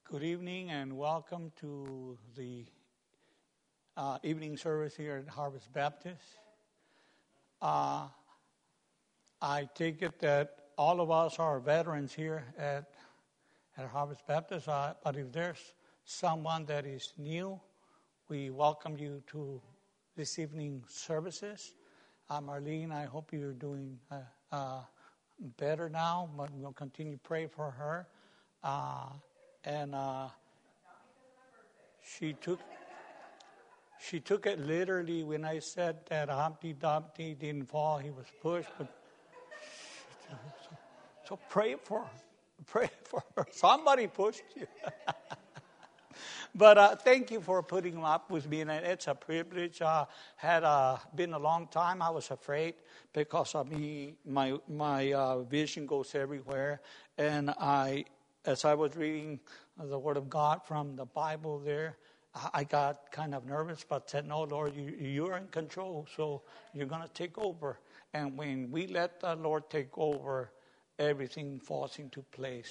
Good evening and welcome to the evening service here at Harvest Baptist. I take it that all of us are veterans here at Harvest Baptist, but if there's someone that is new, we welcome you to this evening services. Marlene, I hope you're doing better now, but we'll continue to pray for her. And she took it literally when I said that Humpty Dumpty didn't fall, he was pushed. But so pray for her. Somebody pushed you. But thank you for putting up with me, and it's a privilege. Had been a long time. I was afraid because of me. My vision goes everywhere, and as I was reading the Word of God from the Bible there, I got kind of nervous, but said, no, Lord, you're in control, so you're going to take over. And when we let the Lord take over, everything falls into place.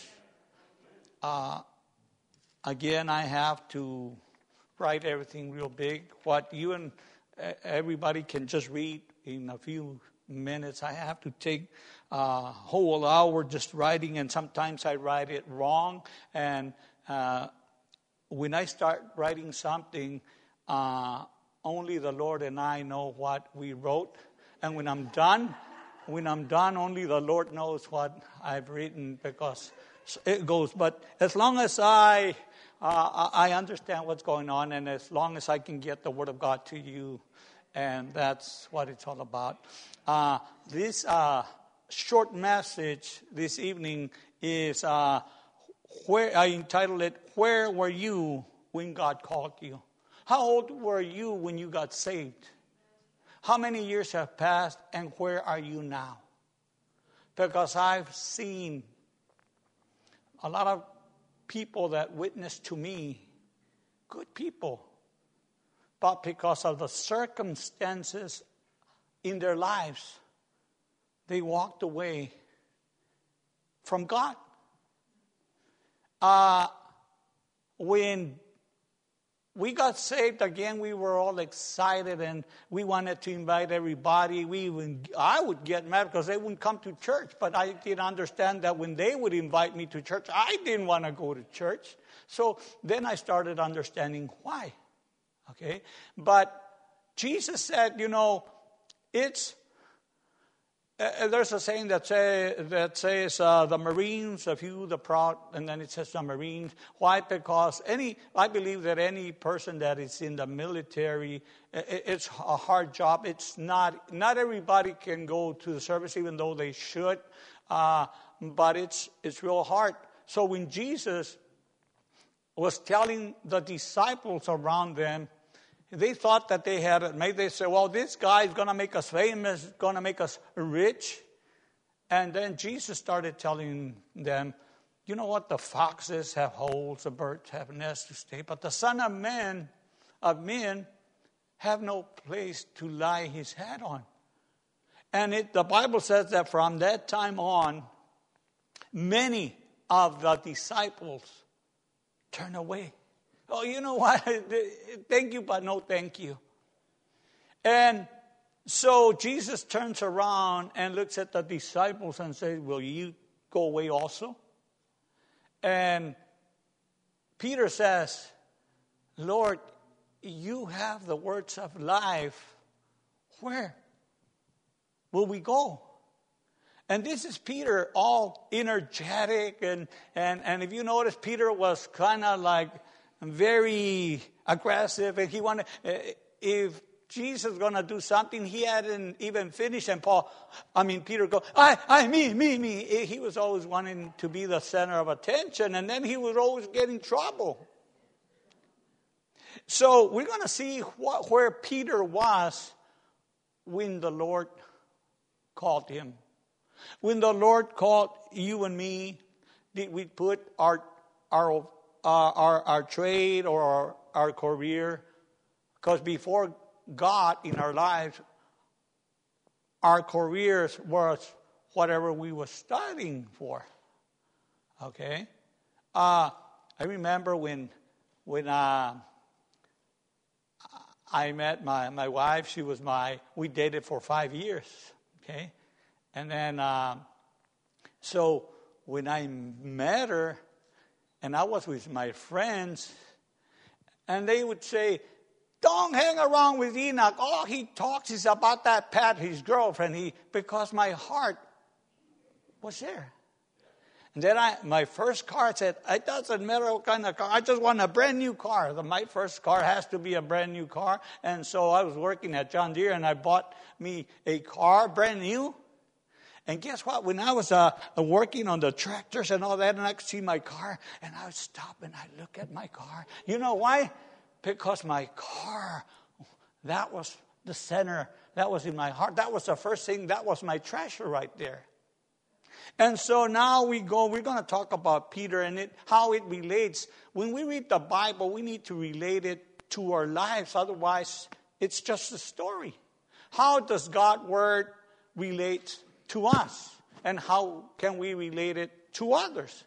Again, I have to write everything real big. What you and everybody can just read in a few minutes, I have to take a whole hour just writing, and sometimes I write it wrong. And when I start writing something, only the Lord and I know what we wrote. And when I'm done, only the Lord knows what I've written, because it goes. But as long as I understand what's going on, and as long as I can get the Word of God to you, and that's what it's all about. This short message this evening is where I entitled it, "Where Were You When God Called You?" How old were you when you got saved? How many years have passed, and where are you now? Because I've seen a lot of people that witnessed to me, good people, but because of the circumstances in their lives, they walked away from God. When we got saved again, we were all excited and we wanted to invite everybody. I would get mad because they wouldn't come to church, but I didn't understand that when they would invite me to church, I didn't want to go to church. So then I started understanding why. Okay, but Jesus said, it's. There's a saying that says the Marines, a few, the proud, and then it says the Marines. Why? Because I believe that any person that is in the military, it's a hard job. It's not everybody can go to the service, even though they should, but it's real hard. So when Jesus was telling the disciples around them, they thought that they had it made. They said, well, this guy is going to make us famous, going to make us rich. And then Jesus started telling them, you know what? The foxes have holes, the birds have nests to stay, but the Son of Men have no place to lie his head on. And the Bible says that from that time on, many of the disciples turned away. Oh, you know what? Thank you, but no thank you. And so Jesus turns around and looks at the disciples and says, will you go away also? And Peter says, Lord, you have the words of life. Where will we go? And this is Peter, all energetic. And if you notice, Peter was kind of like very aggressive, and he wanted, if Jesus is going to do something, he hadn't even finished, and Peter go, me. He was always wanting to be the center of attention, and then he was always getting trouble. So we're going to see where Peter was when the Lord called him. When the Lord called you and me, did we put our trade or our career? Because before God in our lives, our careers was whatever we were studying for. Okay? I remember when I met my wife. We dated for 5 years, okay? And then, so when I met her, and I was with my friends, and they would say, don't hang around with Enoch. All he talks is about that Pat, his girlfriend, because my heart was there. And then my first car said, it doesn't matter what kind of car. I just want a brand new car. My first car has to be a brand new car. And so I was working at John Deere, and I bought me a car, brand new. And guess what? When I was working on the tractors and all that, and I could see my car, and I would stop and I'd look at my car. You know why? Because my car, that was the center. That was in my heart. That was the first thing. That was my treasure right there. And so now we're going to talk about Peter and how it relates. When we read the Bible, we need to relate it to our lives. Otherwise, it's just a story. How does God's word relate to us? And how can we relate it to others?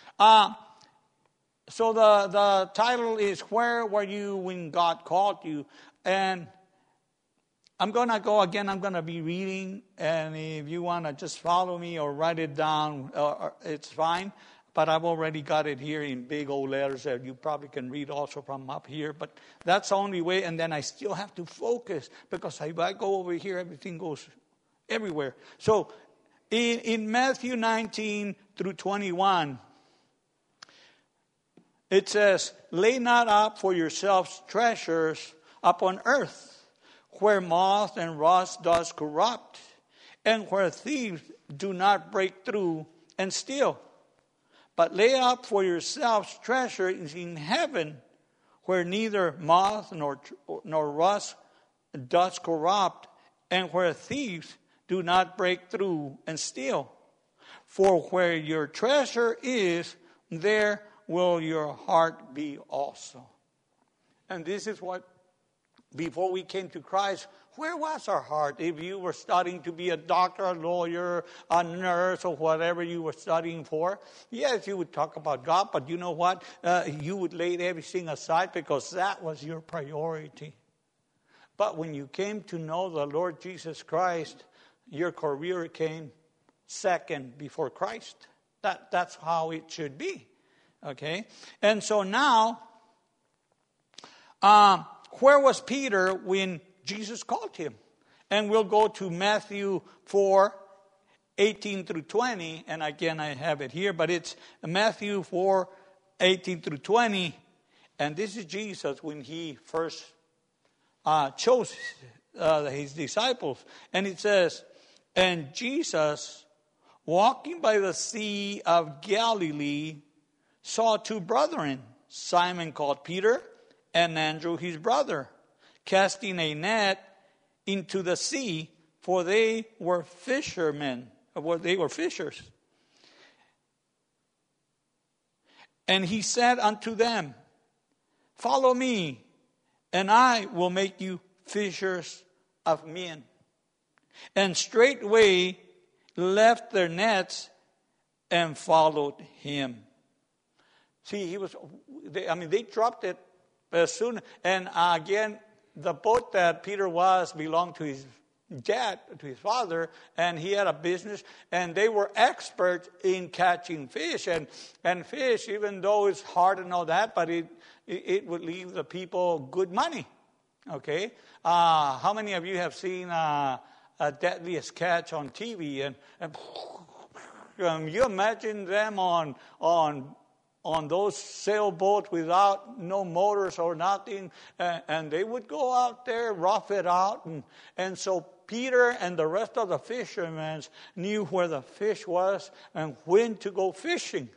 So the title is, Where Were You When God Called You? And I'm going to go again. I'm going to be reading, and if you want to just follow me or write it down, it's fine. But I've already got it here in big old letters that you probably can read also from up here. But that's the only way, and then I still have to focus, because if I go over here, everything goes everywhere. So in Matthew 19 through 21, it says, lay not up for yourselves treasures upon earth, where moth and rust does corrupt, and where thieves do not break through and steal. But lay up for yourselves treasures in heaven, where neither moth nor rust does corrupt, and where thieves do not break through and steal. For where your treasure is, there will your heart be also. And this is what, before we came to Christ, where was our heart? If you were studying to be a doctor, a lawyer, a nurse, or whatever you were studying for, yes, you would talk about God, but you know what? You would lay everything aside because that was your priority. But when you came to know the Lord Jesus Christ, your career came second before Christ. That's how it should be. Okay? And so now, where was Peter when Jesus called him? And we'll go to Matthew 4, 18 through 20. And again, I have it here, but it's Matthew 4, 18 through 20. And this is Jesus when he first chose his disciples. And it says, and Jesus, walking by the Sea of Galilee, saw two brethren, Simon called Peter, and Andrew his brother, casting a net into the sea, for they were fishermen. They were fishers. And he said unto them, follow me, and I will make you fishers of men. And straightway left their nets and followed him. See, they dropped it as soon. And again, the boat that Peter was belonged to his dad, to his father, and he had a business, and they were experts in catching fish. And fish, even though it's hard and all that, but it would leave the people good money. Okay? How many of you have seen a Deadliest Catch on TV? And you imagine them on those sailboats without no motors or nothing, and they would go out there, rough it out, and so Peter and the rest of the fishermen knew where the fish was and when to go fishing.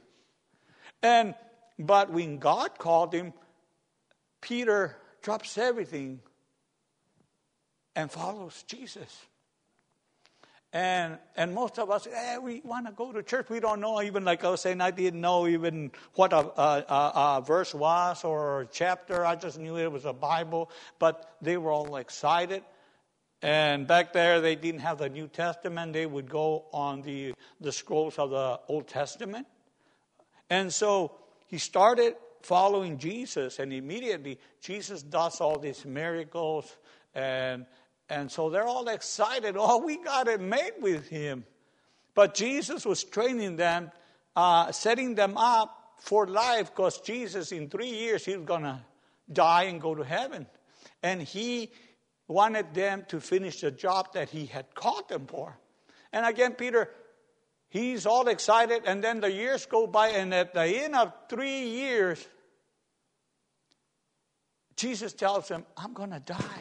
But when God called him, Peter drops everything and follows Jesus. And most of us, we want to go to church. We don't know, even like I was saying, I didn't know even what a verse was or a chapter. I just knew it was a Bible. But they were all excited. And back there, they didn't have the New Testament. They would go on the scrolls of the Old Testament. And so he started following Jesus, and immediately Jesus does all these miracles, and so they're all excited. Oh, we got it made with him. But Jesus was training them, setting them up for life, because Jesus, in 3 years, he was going to die and go to heaven. And he wanted them to finish the job that he had called them for. And again, Peter, he's all excited, and then the years go by, and at the end of 3 years, Jesus tells him, I'm going to die.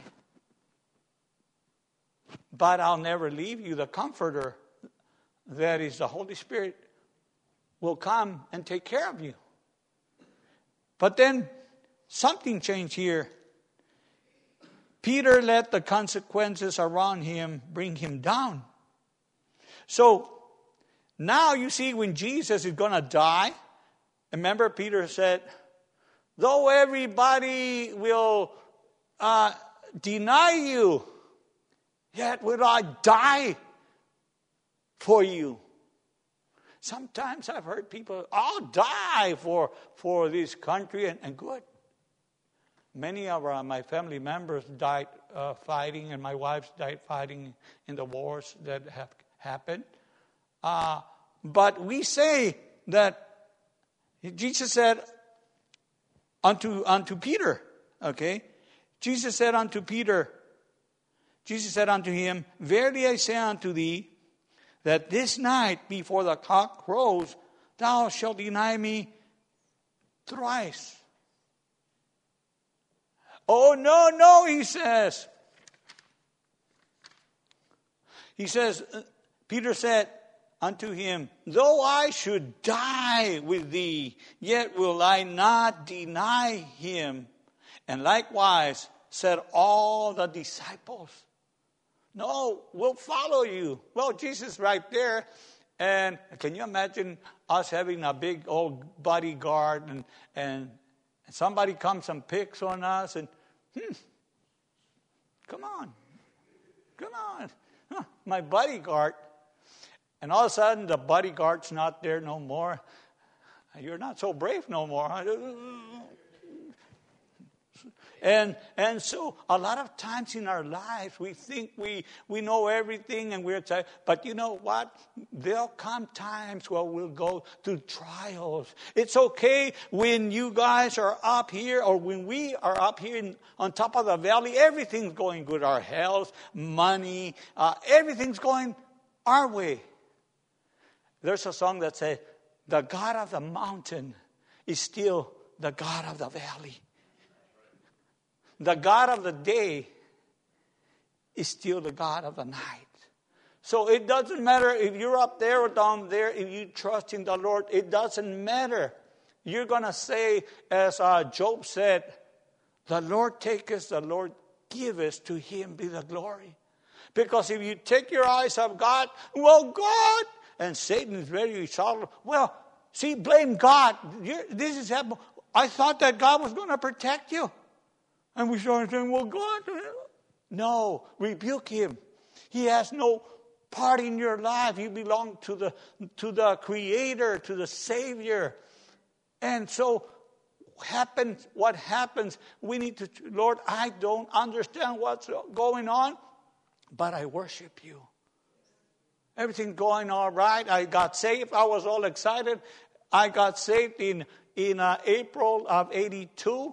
But I'll never leave you. The Comforter, that is the Holy Spirit, will come and take care of you. But then something changed here. Peter let the consequences around him bring him down. So now you see, when Jesus is going to die, remember Peter said, though everybody will deny you, yet will I die for you. Sometimes I've heard people, I'll die for this country, and good. Many of my family members died fighting, and my wife died fighting in the wars that have happened. But we say that Jesus said unto Peter, okay? Jesus said unto him, verily I say unto thee, that this night before the cock crows, thou shalt deny me thrice. Oh, no, he says. Peter said unto him, though I should die with thee, yet will I not deny him. And likewise said all the disciples. No, we'll follow you. Well, Jesus right there. And can you imagine us having a big old bodyguard, and somebody comes and picks on us, and come on, my bodyguard. And all of a sudden, the bodyguard's not there no more. You're not so brave no more. And so a lot of times in our lives, we think we know everything, and we're excited. But you know what? There'll come times where we'll go through trials. It's okay when you guys are up here, or when we are up here on top of the valley, everything's going good. Our health, money, everything's going our way. There's a song that says, the God of the mountain is still the God of the valley. The God of the day is still the God of the night. So it doesn't matter if you're up there or down there, if you trust in the Lord, it doesn't matter. You're going to say, as Job said, the Lord taketh, the Lord giveth, to him be the glory. Because if you take your eyes off God, well, God, and Satan is very solid. Well, see, blame God. This is happening. I thought that God was going to protect you. And we started saying, well, God, no, rebuke him. He has no part in your life. You belong to the Creator, to the Savior. And so what happens, we need to, Lord, I don't understand what's going on, but I worship you. Everything going all right. I got saved. I was all excited. I got saved in April of 82.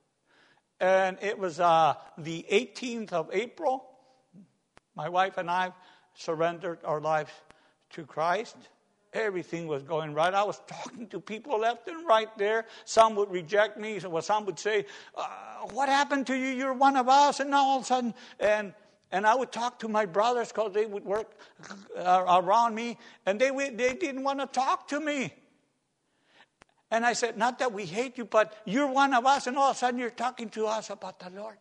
And it was the 18th of April. My wife and I surrendered our lives to Christ. Everything was going right. I was talking to people left and right there. Some would reject me. Some would say, what happened to you? You're one of us. And now all of a sudden, and I would talk to my brothers, because they would work around me. And they didn't want to talk to me. And I said, not that we hate you, but you're one of us, and all of a sudden you're talking to us about the Lord.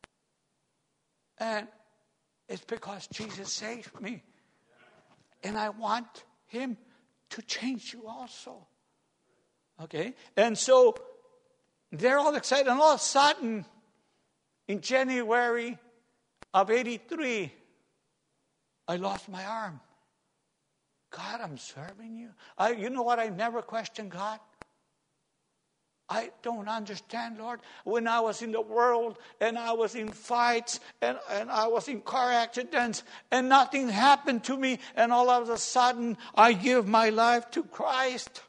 And it's because Jesus saved me. And I want him to change you also. Okay? And so they're all excited. And all of a sudden, in January of 83, I lost my arm. God, I'm serving you. You know what? I never questioned God. I don't understand, Lord. When I was in the world and I was in fights and I was in car accidents and nothing happened to me, and all of a sudden I give my life to Christ.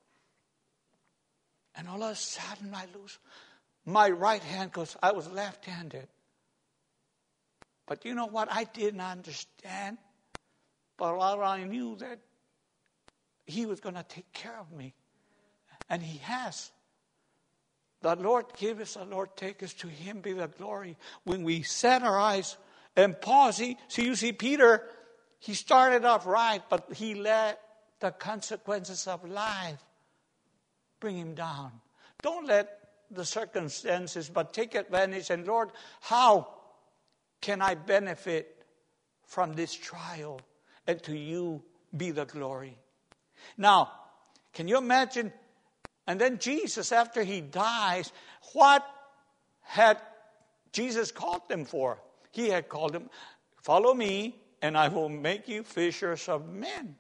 And all of a sudden I lose my right hand because I was left-handed. But you know what? I didn't understand. But all I knew that He was going to take care of me. And He has. The Lord give us, the Lord take us, to Him be the glory. When we set our eyes and pause, you see Peter, he started off right, but he let the consequences of life bring him down. Don't let the circumstances, but take advantage. And Lord, how can I benefit from this trial? And to You be the glory. Now, can you imagine? And then Jesus, after He dies, what had Jesus called them for? He had called them, follow Me, and I will make you fishers of men.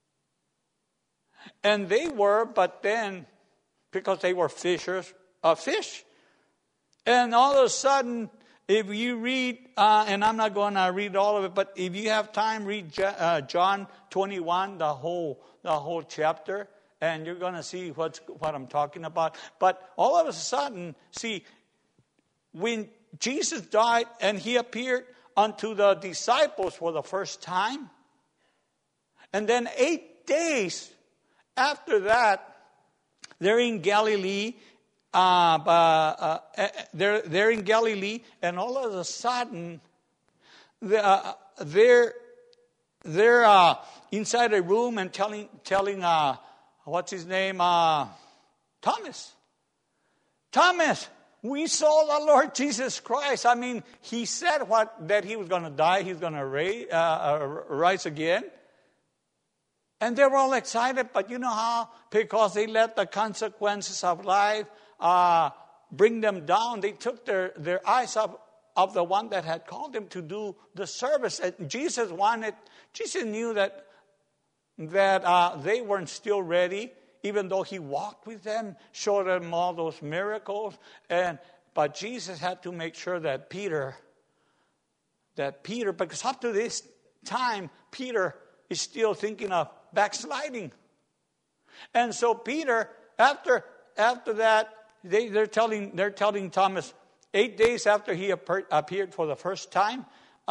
And they were, but then, because they were fishers of fish. And all of a sudden, if you read, and I'm not going to read all of it, but if you have time, read John 21, the whole chapter. And you're going to see what I'm talking about. But all of a sudden, see, when Jesus died and He appeared unto the disciples for the first time, and then 8 days after that, they're in Galilee. They're in Galilee, and all of a sudden, they're inside a room and telling what's his name? Thomas. Thomas, we saw the Lord Jesus Christ. I mean, He said that He was going to die. He's going to rise again. And they were all excited. But you know how? Because they let the consequences of life bring them down. They took their eyes of the one that had called them to do the service. And Jesus knew that they weren't still ready, even though He walked with them, showed them all those miracles. But Jesus had to make sure that Peter, because up to this time, Peter is still thinking of backsliding. And so Peter, after that, they're telling Thomas, 8 days after he appeared for the first time,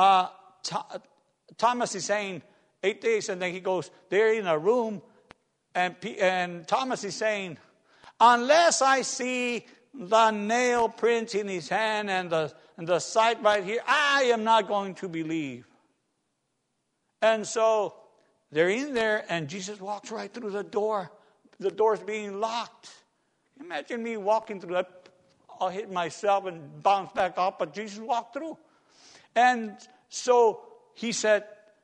Thomas is saying, 8 days, and then he goes, they're in a room, and Thomas is saying, unless I see the nail prints in His hand and the side right here, I am not going to believe. And so they're in there, and Jesus walks right through the door. The door's being locked. Imagine me walking through that. I'll hit myself and bounce back up, but Jesus walked through. And so He said,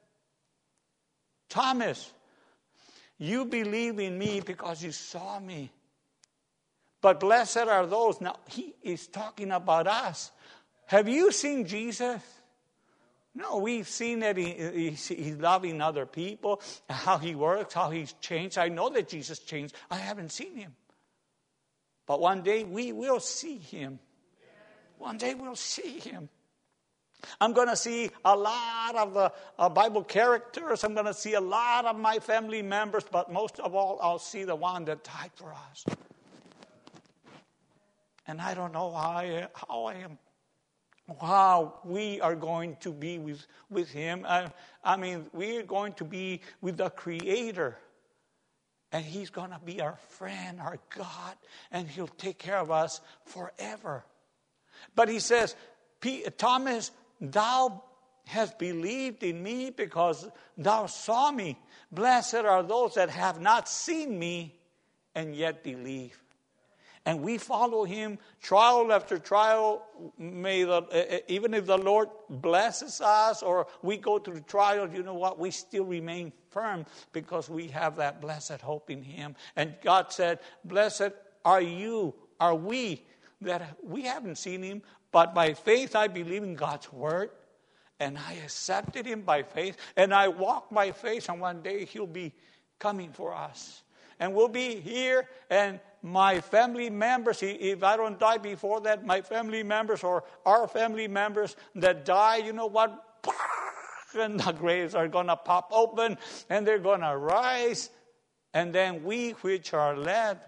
Thomas, you believe in Me because you saw Me. But blessed are those. Now, He is talking about us. Have you seen Jesus? No, we've seen that he's loving other people, how He works, how He's changed. I know that Jesus changed. I haven't seen Him. But one day we will see Him. One day we'll see Him. I'm going to see a lot of the Bible characters. I'm going to see a lot of my family members. But most of all, I'll see the one that died for us. And I don't know how we are going to be with Him. I mean, we are going to be with the Creator. And He's going to be our friend, our God. And He'll take care of us forever. But He says, Thomas, thou hast believed in Me because thou saw Me. Blessed are those that have not seen Me and yet believe. And we follow Him trial after trial. Even if the Lord blesses us or we go through trials, you know what? We still remain firm because we have that blessed hope in Him. And God said, blessed are we, that we haven't seen Him, but by faith I believe in God's word. And I accepted Him by faith. And I walk by faith. And one day He'll be coming for us. And we'll be here. And my family members, if I don't die before that, my family members or our family members that die, you know what? And the graves are going to pop open and they're going to rise. And then we which are left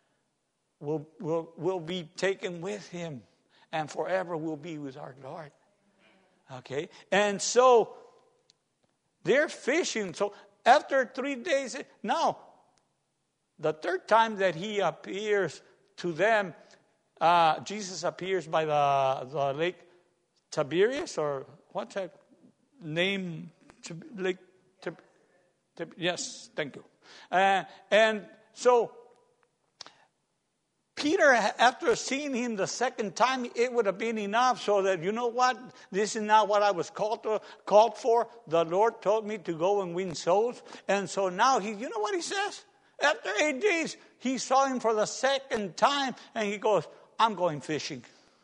will be taken with him. And forever will be with our Lord. Okay? And so they're fishing. So after 3 days, now, the third time that he appears to them, Jesus appears by the Lake Tiberias, or what's that name? Lake yes, thank you. And so Peter, after seeing him the second time, it would have been enough so that, you know what, this is not what I was called for. The Lord told me to go and win souls. And so now you know what he says? After 8 days, he saw him for the second time, and he goes, I'm going fishing.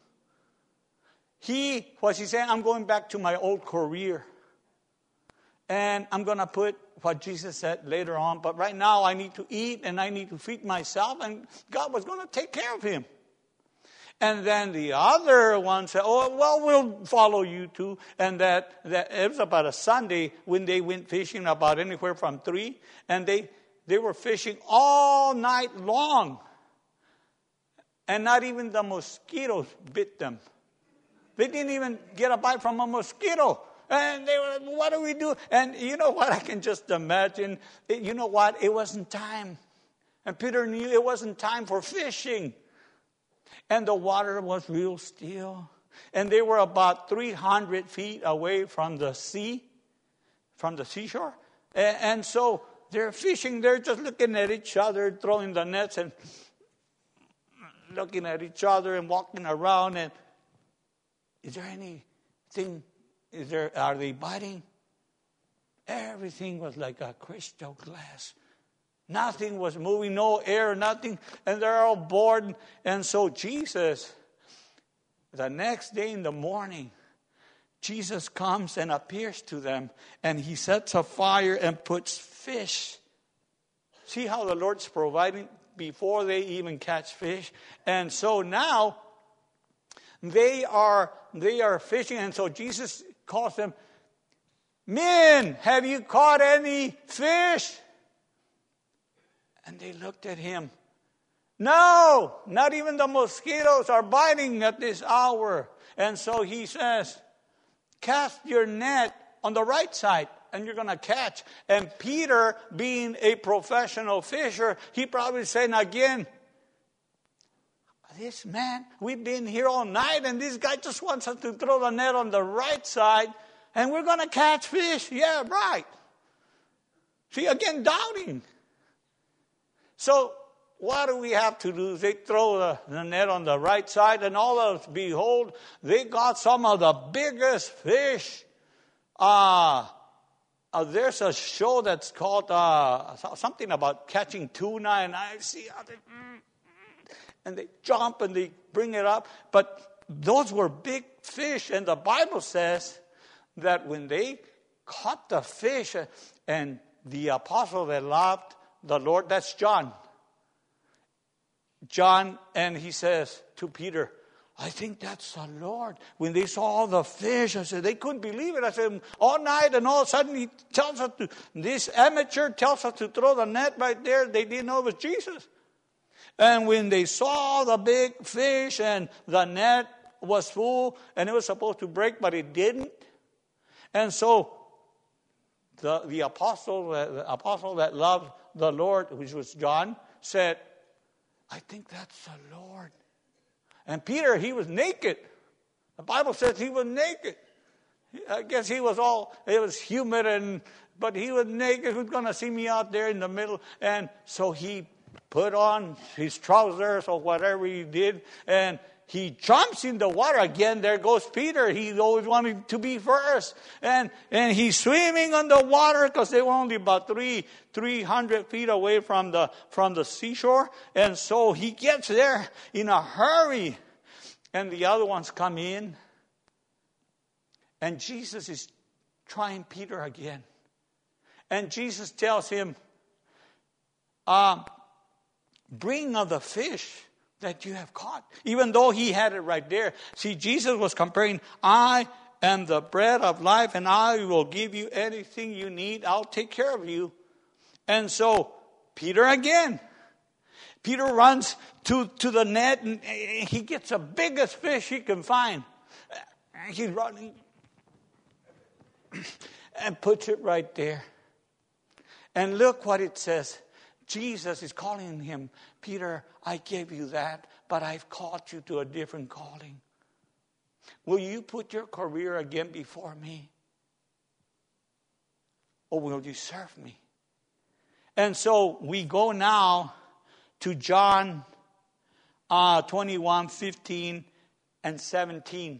What's he saying? I'm going back to my old career. And I'm going to put what Jesus said later on. But right now I need to eat and I need to feed myself. And God was going to take care of him. And then the other one said, oh, well, we'll follow you too. And that it was about a Sunday when they went fishing, about anywhere from 3. And they were fishing all night long. And not even the mosquitoes bit them. They didn't even get a bite from a mosquito. And they were, what do we do? And you know what? I can just imagine. You know what? It wasn't time. And Peter knew it wasn't time for fishing. And the water was real still. And they were about 300 feet away from the sea, from the seashore. And so they're fishing. They're just looking at each other, throwing the nets and looking at each other and walking around. And is there anything? Are they biting? Everything was like a crystal glass. Nothing was moving, no air, nothing. And they're all bored. And so Jesus, the next day in the morning, Jesus comes and appears to them. And he sets a fire and puts fish. See how the Lord's providing before they even catch fish. And so now they are fishing. And so Jesus calls them, men, have you caught any fish? And they looked at him. No, not even the mosquitoes are biting at this hour. And so he says, cast your net on the right side and you're going to catch. And Peter, being a professional fisher, he probably said again, this man, we've been here all night and this guy just wants us to throw the net on the right side and we're going to catch fish. Yeah, right. See, again, doubting. So what do we have to do? They throw the net on the right side and all of us, behold, they got some of the biggest fish. There's a show that's called something about catching tuna, and I see how they... And they jump and they bring it up. But those were big fish. And the Bible says that when they caught the fish, and the apostle that loved the Lord, that's John. And he says to Peter, I think that's the Lord. When they saw all the fish, I said, they couldn't believe it. I said, all night and all of a sudden he tells us this amateur tells us to throw the net right there. They didn't know it was Jesus. And when they saw the big fish and the net was full and it was supposed to break, but it didn't. And so the apostle that loved the Lord, which was John, said, I think that's the Lord. And Peter, he was naked. The Bible says he was naked. I guess it was humid, but he was naked. Who's going to see me out there in the middle? And so he put on his trousers or whatever he did, and he jumps in the water again. There goes Peter. He always wanted to be first. And he's swimming on the water because they were only about 300 feet away from the seashore. And so he gets there in a hurry. And the other ones come in. And Jesus is trying Peter again. And Jesus tells him, bring of the fish that you have caught. Even though he had it right there. See, Jesus was comparing, I am the bread of life, and I will give you anything you need. I'll take care of you. And so, Peter runs to the net, and he gets the biggest fish he can find. He's running and puts it right there. And look what it says. Jesus is calling him, Peter, I gave you that, but I've called you to a different calling. Will you put your career again before me? Or will you serve me? And so we go now to John 21, 15 and 17.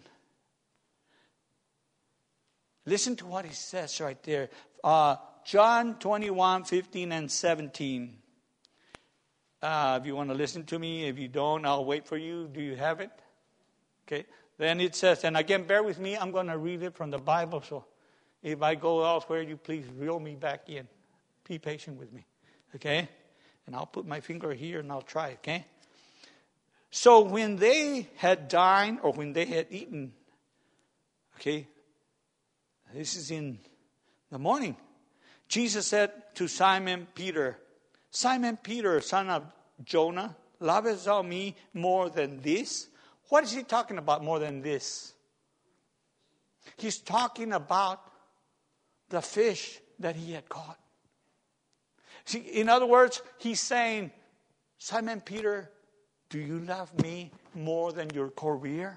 Listen to what he says right there. John 21, 15 and 17. If you want to listen to me, if you don't, I'll wait for you. Do you have it? Okay. Then it says, and again, bear with me. I'm going to read it from the Bible. So if I go elsewhere, you please reel me back in. Be patient with me. Okay. And I'll put my finger here and I'll try. Okay. So when they had dined or when they had eaten, okay, this is in the morning. Jesus said to Simon Peter, Simon Peter, son of Jonah, lovest thou me more than this? What is he talking about more than this? He's talking about the fish that he had caught. See, in other words, he's saying, Simon Peter, do you love me more than your career?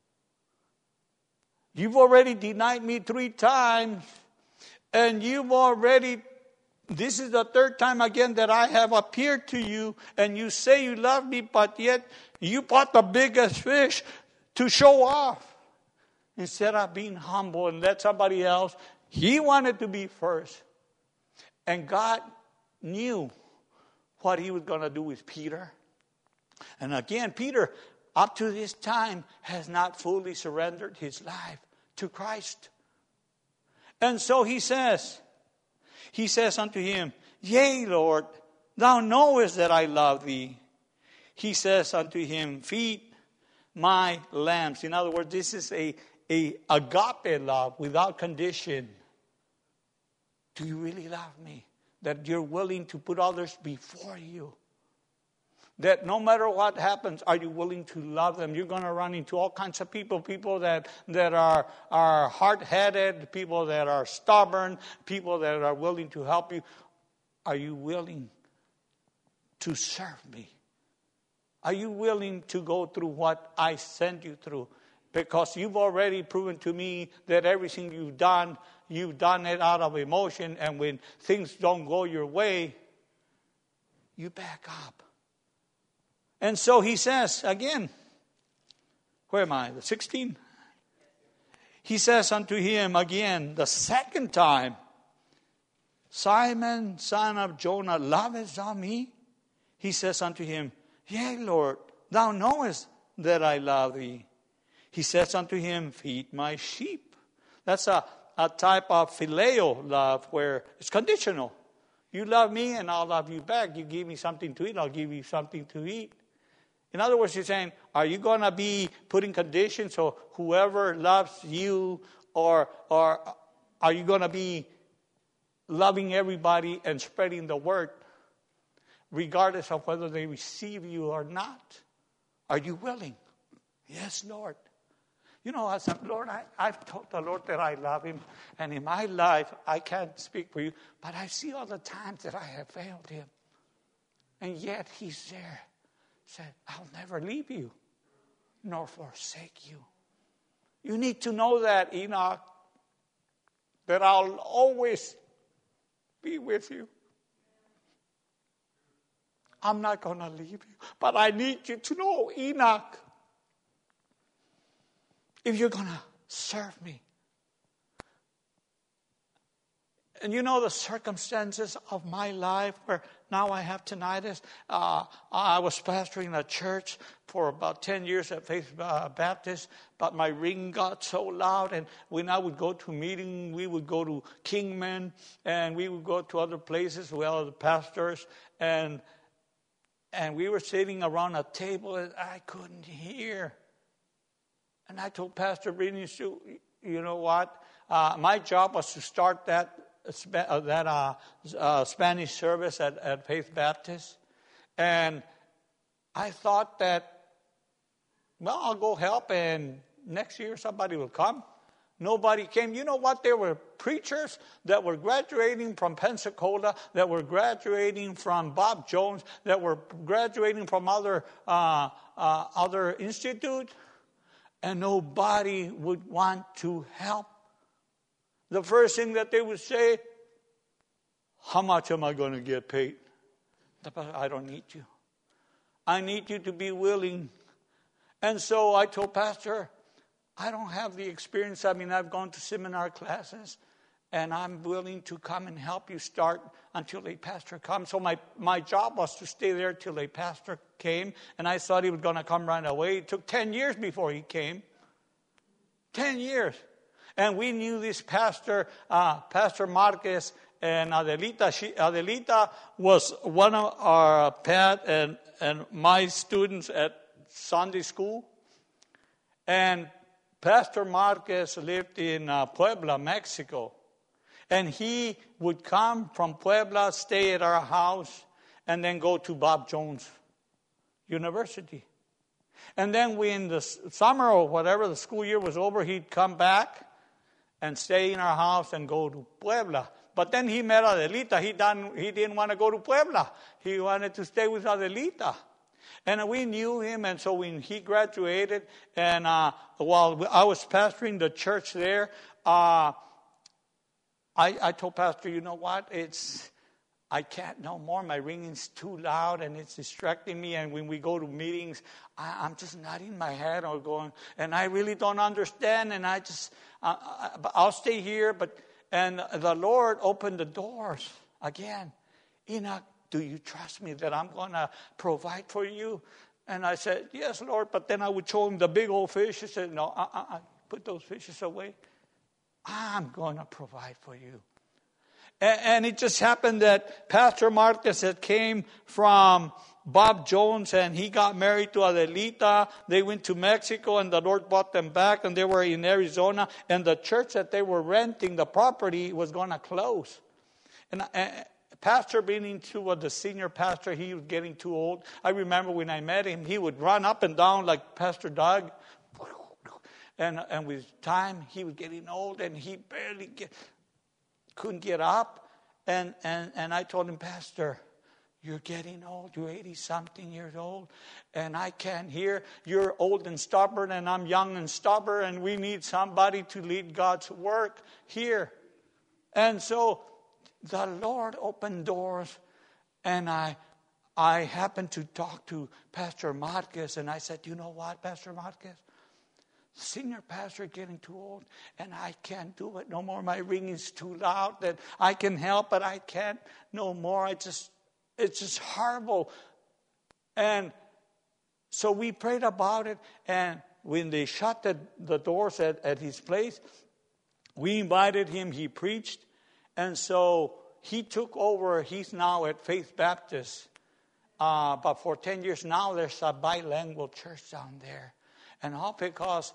You've already denied me 3 times. And this is the 3rd time again that I have appeared to you. And you say you love me, but yet you bought the biggest fish to show off. Instead of being humble and let somebody else. He wanted to be first. And God knew what he was going to do with Peter. And again, Peter, up to this time, has not fully surrendered his life to Christ. And so he says unto him, Yea, Lord, thou knowest that I love thee. He says unto him, Feed my lambs. In other words, this is a agape love without condition. Do you really love me? That you're willing to put others before you. That no matter what happens, are you willing to love them? You're going to run into all kinds of people that are hard-headed, people that are stubborn, people that are willing to help you. Are you willing to serve me? Are you willing to go through what I sent you through? Because you've already proven to me that everything you've done it out of emotion, and when things don't go your way, you back up. And so he says again, where am I? The 16? He says unto him again, the 2nd time, Simon, son of Jonah, lovest thou me? He says unto him, Yea, Lord, thou knowest that I love thee. He says unto him, Feed my sheep. That's a type of phileo love where it's conditional. You love me and I'll love you back. You give me something to eat, I'll give you something to eat. In other words, he's saying, are you going to be putting conditions so whoever loves you, or are you going to be loving everybody and spreading the word regardless of whether they receive you or not? Are you willing? Yes, Lord. You know, I said, Lord, I've told the Lord that I love him, and in my life, I can't speak for you, but I see all the times that I have failed him. And yet he's there. Said, I'll never leave you, nor forsake you. You need to know that, Enoch, that I'll always be with you. I'm not going to leave you. But I need you to know, Enoch, if you're going to serve me. And you know the circumstances of my life where now I have tinnitus. I was pastoring a church for about 10 years at Faith Baptist, but my ring got so loud. And when I would go to a meeting, we would go to Kingman, and we would go to other places with other pastors. And And we were sitting around a table and I couldn't hear. And I told Pastor Brittany, you know what? My job was to start that Spanish service at Faith Baptist. And I thought that, well, I'll go help and next year somebody will come. Nobody came. You know what? There were preachers that were graduating from Pensacola, that were graduating from Bob Jones, that were graduating from other institutes, and nobody would want to help. The first thing that they would say, how much am I going to get paid? I don't need you. I need you to be willing. And so I told Pastor, I don't have the experience. I mean, I've gone to seminar classes, and I'm willing to come and help you start until a pastor comes. So my job was to stay there till a pastor came, and I thought he was going to come right away. It took 10 years before he came. 10 years. And we knew this pastor, Pastor Marquez and Adelita. Adelita was one of our Pat and my students at Sunday school. And Pastor Marquez lived in Puebla, Mexico. And he would come from Puebla, stay at our house, and then go to Bob Jones University. And then in the summer or whatever, the school year was over, he'd come back and stay in our house and go to Puebla. But then he met Adelita. He didn't want to go to Puebla. He wanted to stay with Adelita. And we knew him, and so when he graduated, and while I was pastoring the church there, I told Pastor, you know what, I can't no more. My ringing's too loud, and it's distracting me, and when we go to meetings, I'm just nodding my head or going, and I really don't understand, and I'll stay here, and the Lord opened the doors again. Enoch, do you trust me that I'm going to provide for you? And I said, yes, Lord. But then I would show him the big old fish. He said, no, put those fishes away. I'm going to provide for you. And it just happened that Pastor Marquez had came from Bob Jones, and he got married to Adelita. They went to Mexico, and the Lord brought them back, and they were in Arizona. And the church that they were renting, the property, was going to close. And Pastor being the senior pastor, he was getting too old. I remember when I met him, he would run up and down like Pastor Doug. And with time, he was getting old, and he barely couldn't get up. And I told him, Pastor, you're getting old. You're 80-something years old, and I can't hear. You're old and stubborn, and I'm young and stubborn, and we need somebody to lead God's work here. And so the Lord opened doors, and I happened to talk to Pastor Marquez, and I said, you know what, Pastor Marquez? Senior pastor getting too old, and I can't do it no more. My ringing's too loud. That I can help, but I can't no more. It's just horrible. And so we prayed about it, and when they shut the doors at his place, we invited him. He preached. And so he took over. He's now at Faith Baptist. But for 10 years now, there's a bilingual church down there. And all because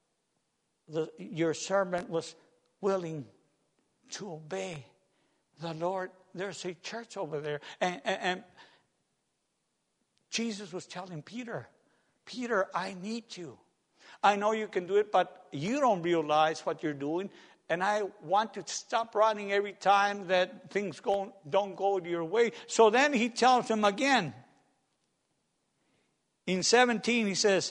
your servant was willing to obey the Lord. There's a church over there. And Jesus was telling Peter, I need you. I know you can do it, but you don't realize what you're doing. And I want to stop running every time that things don't go your way. So then he tells him again. In 17, he says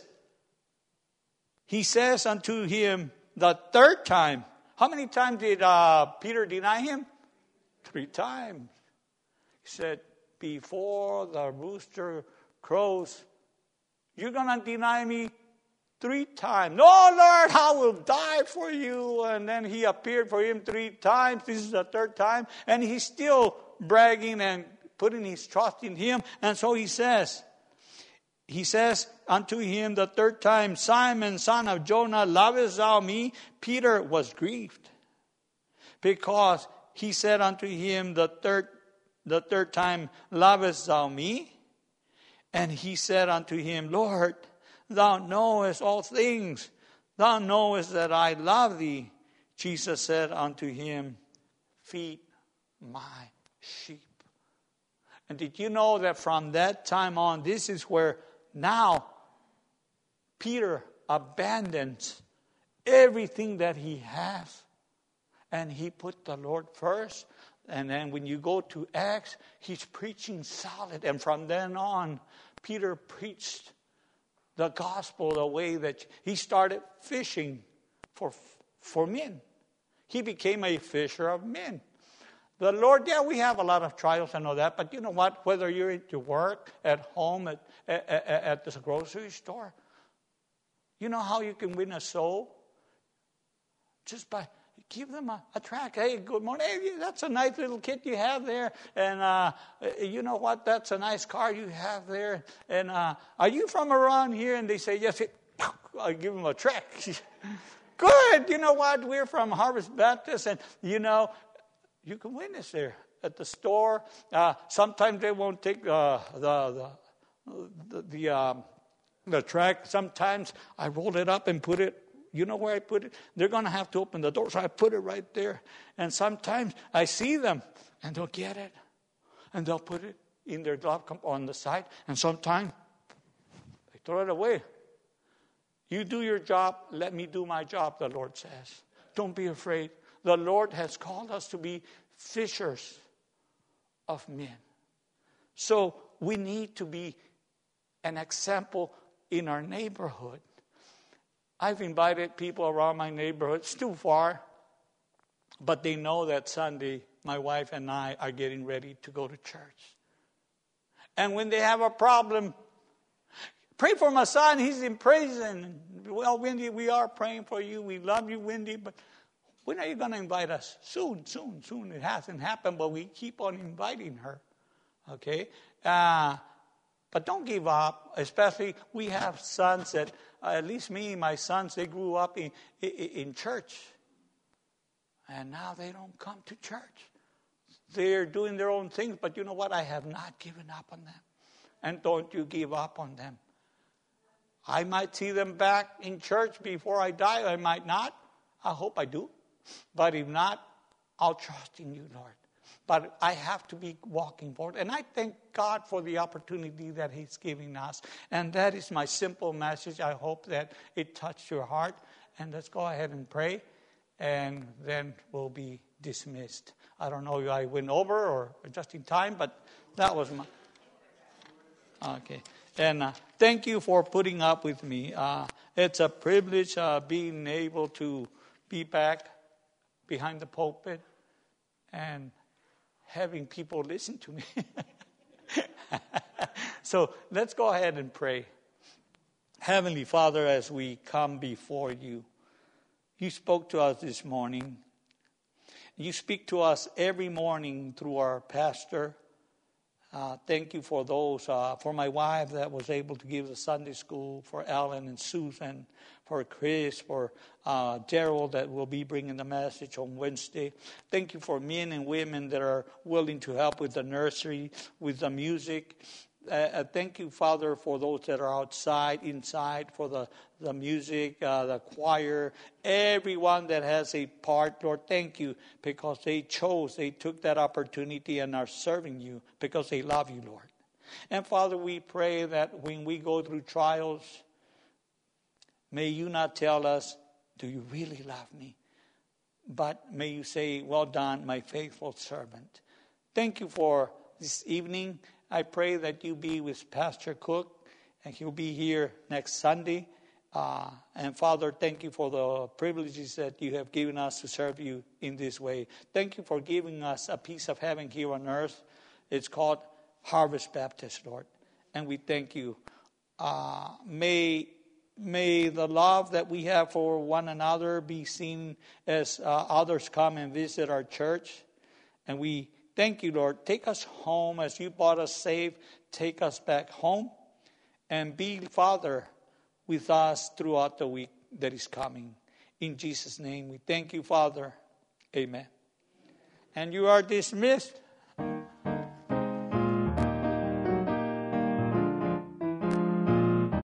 unto him the third time. How many times did Peter deny him? 3 times. He said, before the rooster crows, you're going to deny me 3 times. No, Lord, I will die for you. And then he appeared for him 3 times. This is the 3rd time. And he's still bragging and putting his trust in him. And so he says unto him the 3rd time, Simon, son of Jonah, lovest thou me? Peter was grieved, because he said unto him the third time, lovest thou me? And he said unto him, Lord, thou knowest all things. Thou knowest that I love thee. Jesus said unto him, feed my sheep. And did you know that from that time on, this is where now Peter abandons everything that he has. And he put the Lord first. And then when you go to Acts, he's preaching solid. And from then on, Peter preached the gospel the way that he started fishing for men. He became a fisher of men. The Lord, we have a lot of trials, I know that. But you know what? Whether you're at your work, at home, at the grocery store, you know how you can win a soul? Just by give them a tract. Hey, good morning. Hey, that's a nice little kit you have there. And you know what? That's a nice car you have there. And are you from around here? And they say, yes. I give them a tract. Good. You know what? We're from Harvest Baptist. And, you know, you can witness there at the store. Sometimes they won't take the tract. Sometimes I roll it up and put it. You know where I put it? They're going to have to open the door, so I put it right there. And sometimes I see them, and they'll get it. And they'll put it in their glove on the side. And sometimes they throw it away. You do your job, let me do my job, the Lord says. Don't be afraid. The Lord has called us to be fishers of men. So we need to be an example in our neighborhood. I've invited people around my neighborhood. It's too far. But they know that Sunday, my wife and I are getting ready to go to church. And when they have a problem, pray for my son. He's in prison. Well, Wendy, we are praying for you. We love you, Wendy. But when are you going to invite us? Soon. It hasn't happened, but we keep on inviting her. Okay? But don't give up. Especially, we have sons that, at least me, my sons, they grew up in church. And now they don't come to church. They're doing their own things. But you know what? I have not given up on them. And don't you give up on them. I might see them back in church before I die. I might not. I hope I do. But if not, I'll trust in you, Lord. But I have to be walking forward. And I thank God for the opportunity that He's giving us. And that is my simple message. I hope that it touched your heart. And let's go ahead and pray. And then we'll be dismissed. I don't know if I went over or just in time, but that was my... Okay. And thank you for putting up with me. It's a privilege being able to be back behind the pulpit and having people listen to me. So let's go ahead and pray. Heavenly Father, as we come before you, you spoke to us this morning. You speak to us every morning through our pastor. Thank you for those, for my wife that was able to give the Sunday school, for Alan and Susan, for Chris, for Gerald that will be bringing the message on Wednesday. Thank you for men and women that are willing to help with the nursery, with the music. Thank you, Father, for those that are outside, inside, for the music, the choir, everyone that has a part. Lord, thank you because they took that opportunity and are serving you because they love you, Lord. And Father, we pray that when we go through trials, may you not tell us, do you really love me? But may you say, well done, my faithful servant. Thank you for this evening. I pray that you be with Pastor Cook, and he'll be here next Sunday. And Father, thank you for the privileges that you have given us to serve you in this way. Thank you for giving us a piece of heaven here on earth. It's called Harvest Baptist, Lord. And we thank you. May the love that we have for one another be seen as others come and visit our church. And we thank you, Lord. Take us home as you brought us safe. Take us back home. And be, Father, with us throughout the week that is coming. In Jesus' name, we thank you, Father. Amen. And you are dismissed.